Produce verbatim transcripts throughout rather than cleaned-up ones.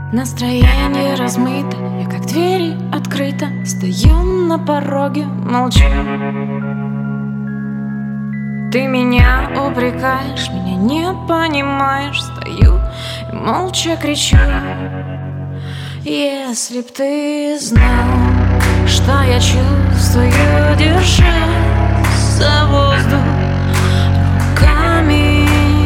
Настроение размыто, я как двери открыто стою на пороге, молчу. Ты меня упрекаешь, меня не понимаешь. Стою и молча кричу. Если б ты знал, что я чувствую, держась за воздух руками.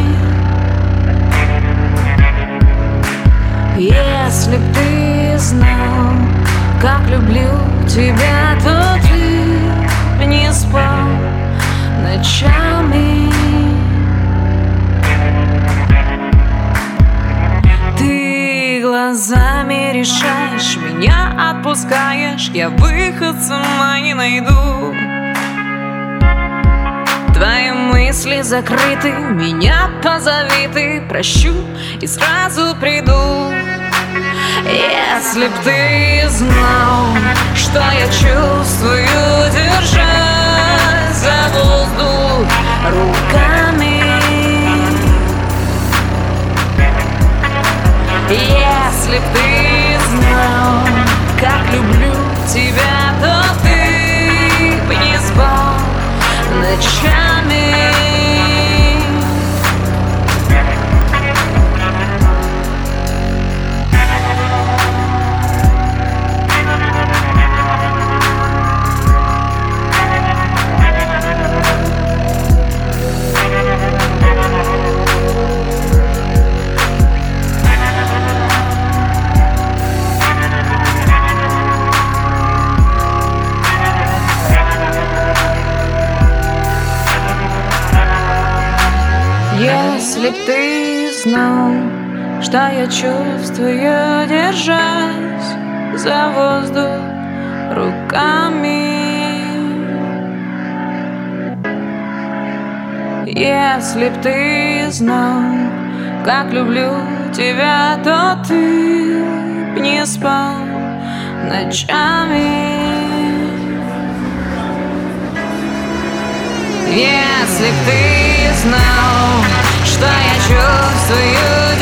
Если б ты знал, как люблю тебя, то ты б не спал ночами. Ты глазами решаешь, меня отпускаешь, я выход сама не найду. Твои мысли закрыты, меня позови, ты прощу и сразу приду. Если б ты знал, что я чувствую, держась за воздух руками. Если б ты знал, как люблю тебя, то ты бы не спал ночами. Если б ты знал, что я чувствую, держась за воздух руками. Если б ты знал, как люблю тебя, то ты б не спал ночами. Если б ты знал, что я чувствую,